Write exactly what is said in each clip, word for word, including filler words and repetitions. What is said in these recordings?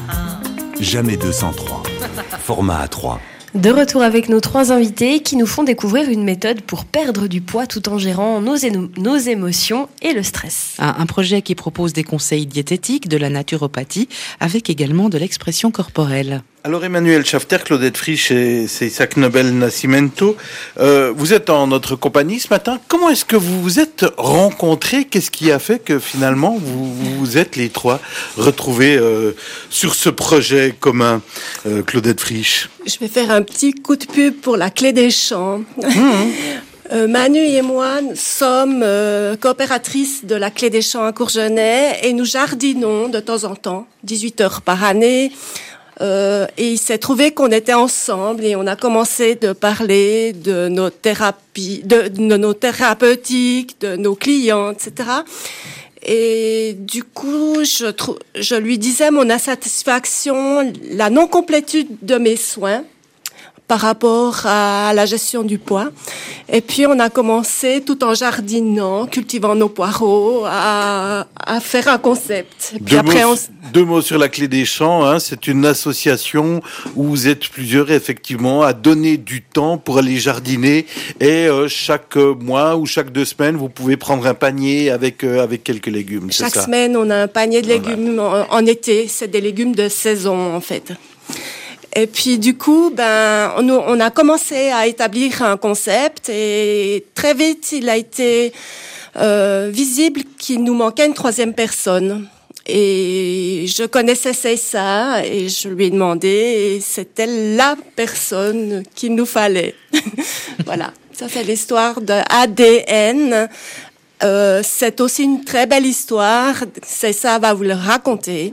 Jamais deux cent trois. Format A trois. De retour avec nos trois invités qui nous font découvrir une méthode pour perdre du poids tout en gérant nos, éno- nos émotions et le stress. Un projet qui propose des conseils diététiques, de la naturopathie, avec également de l'expression corporelle. Alors Emmanuel Schafter, Claudette Frisch et Isaac Nobel Nascimento, euh, vous êtes en notre compagnie ce matin. Comment est-ce que vous vous êtes rencontrés ? Qu'est-ce qui a fait que finalement vous vous êtes les trois retrouvés euh, sur ce projet commun, euh, Claudette Frisch ? Je vais faire un petit coup de pub pour la Clé des Champs. Mmh. euh, Manu et moi sommes euh, coopératrices de la Clé des Champs à Courgenay et nous jardinons de temps en temps, dix-huit heures par année. Euh, et il s'est trouvé qu'on était ensemble et on a commencé de parler de nos thérapies, de, de nos thérapeutiques, de nos clients, et cetera. Et du coup, je, trou- je lui disais mon insatisfaction, la non-complétude de mes soins par rapport à la gestion du poids. Et puis, on a commencé, tout en jardinant, cultivant nos poireaux, à, à faire un concept. Et puis deux, après, mots, on... deux mots sur la Clé des Champs. Hein, c'est une association où vous êtes plusieurs, effectivement, à donner du temps pour aller jardiner. Et euh, chaque mois ou chaque deux semaines, vous pouvez prendre un panier avec, euh, avec quelques légumes. Chaque c'est ça. semaine, on a un panier de légumes voilà. en, en été. C'est des légumes de saison, en fait. Et puis du coup, ben, on, on a commencé à établir un concept et très vite, il a été euh, visible qu'il nous manquait une troisième personne. Et je connaissais ça et je lui ai demandé et c'était la personne qu'il nous fallait. Voilà, ça c'est l'histoire de A D N. Euh, c'est aussi une très belle histoire. C'est ça, va vous le raconter.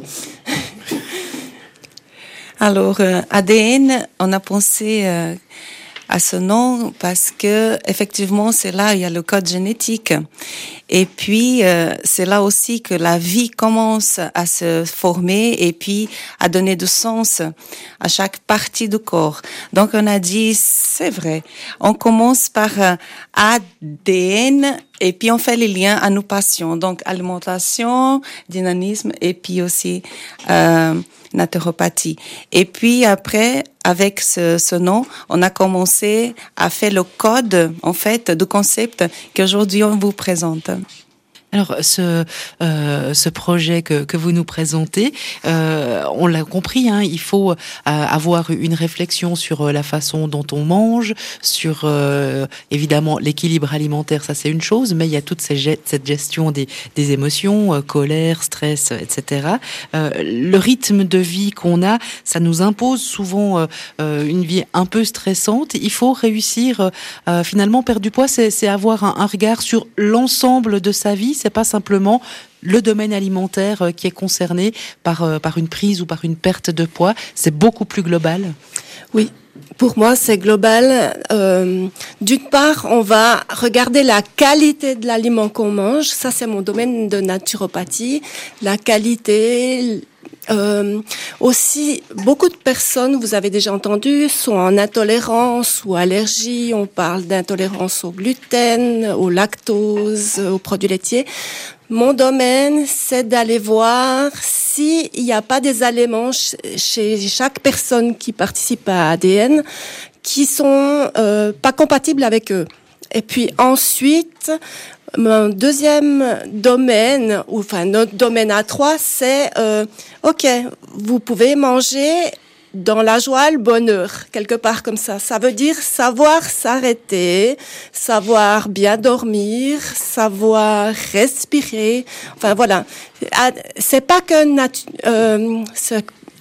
Alors, euh, A D N, on a pensé euh, à ce nom parce que effectivement, c'est là où il y a le code génétique. Et puis, euh, c'est là aussi que la vie commence à se former et puis à donner du sens à chaque partie du corps. Donc, on a dit, c'est vrai, on commence par euh, A D N et puis on fait les liens à nos passions. Donc, alimentation, dynamisme et puis aussi... Euh, naturopathie. Et puis après, avec ce, ce nom, on a commencé à faire le code, en fait, du concept qu'aujourd'hui on vous présente. Alors, ce, euh, ce projet que, que vous nous présentez, euh, on l'a compris, hein, il faut euh, avoir une réflexion sur la façon dont on mange, sur euh, évidemment l'équilibre alimentaire, ça c'est une chose, mais il y a toute ces, cette gestion des, des émotions, euh, colère, stress, et cetera. Euh, le rythme de vie qu'on a, ça nous impose souvent euh, euh, une vie un peu stressante. Il faut réussir, euh, finalement, perdre du poids, c'est, c'est avoir un, un regard sur l'ensemble de sa vie. C'est pas simplement le domaine alimentaire qui est concerné par, par une prise ou par une perte de poids, c'est beaucoup plus global. Oui, pour moi c'est global. Euh, d'une part, on va regarder la qualité de l'aliment qu'on mange, ça c'est mon domaine de naturopathie, la qualité... Euh, aussi, beaucoup de personnes, vous avez déjà entendu, sont en intolérance ou allergie. On parle d'intolérance au gluten, au lactose, aux produits laitiers. Mon domaine, c'est d'aller voir s'il n'y a pas des aliments chez chaque personne qui participe à A D N qui sont euh, pas compatibles avec eux. Et puis ensuite... Mon deuxième domaine, ou enfin notre domaine à trois, c'est euh, ok, vous pouvez manger dans la joie, le bonheur, quelque part comme ça. Ça veut dire savoir s'arrêter, savoir bien dormir, savoir respirer. Enfin voilà, c'est pas que natu- euh, ce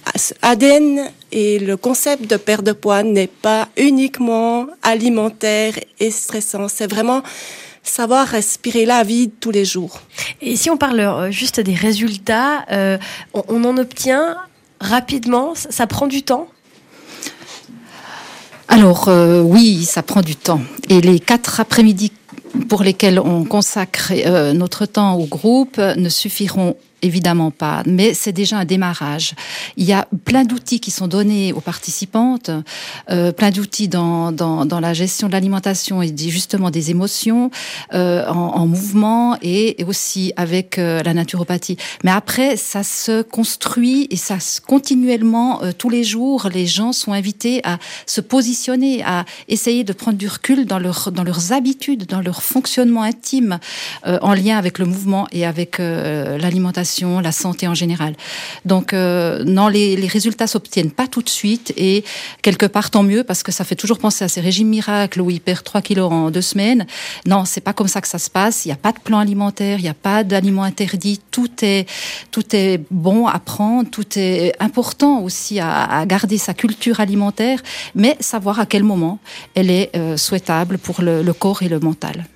A D N et le concept de perte de poids n'est pas uniquement alimentaire et stressant. C'est vraiment savoir respirer la vie tous les jours. Et si on parle juste des résultats, euh, on, on en obtient rapidement, ça, ça prend du temps ? Alors euh, oui, ça prend du temps. Et les quatre après-midi pour lesquels on consacre euh, notre temps au groupe ne suffiront évidemment pas, mais c'est déjà un démarrage. Il y a plein d'outils qui sont donnés aux participantes, euh, plein d'outils dans, dans, dans la gestion de l'alimentation et justement des émotions, euh, en, en mouvement et, et aussi avec euh, la naturopathie. Mais après, ça se construit et ça se, continuellement, euh, tous les jours, les gens sont invités à se positionner, à essayer de prendre du recul dans, leur, dans leurs habitudes, dans leur fonctionnement intime, euh, en lien avec le mouvement et avec euh, l'alimentation, la santé en général. Donc euh, non, les, les résultats s'obtiennent pas tout de suite et quelque part tant mieux parce que ça fait toujours penser à ces régimes miracles où ils perdent trois kilos en deux semaines. Non, c'est pas comme ça que ça se passe. Il y a pas de plan alimentaire, il y a pas d'aliments interdits. Tout est tout est bon à prendre, tout est important aussi à, à garder sa culture alimentaire, mais savoir à quel moment elle est euh, souhaitable pour le, le corps et le mental.